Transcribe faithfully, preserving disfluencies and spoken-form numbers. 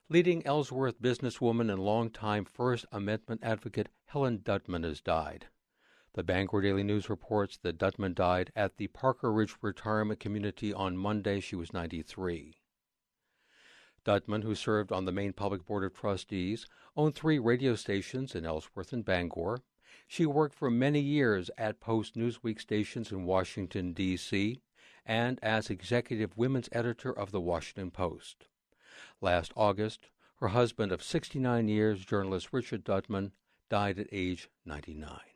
Leading Ellsworth businesswoman and longtime First Amendment advocate Helen Dutman has died. The Bangor Daily News reports that Dutman died at the Parker Ridge Retirement Community on Monday. She was ninety-three. Dutman, who served on the Maine Public Board of Trustees, owned three radio stations in Ellsworth and Bangor. She worked for many years at Post Newsweek stations in Washington, D C, and as executive women's editor of the Washington Post. Last August, her husband of sixty-nine years, journalist Richard Dutman, died at age ninety-nine.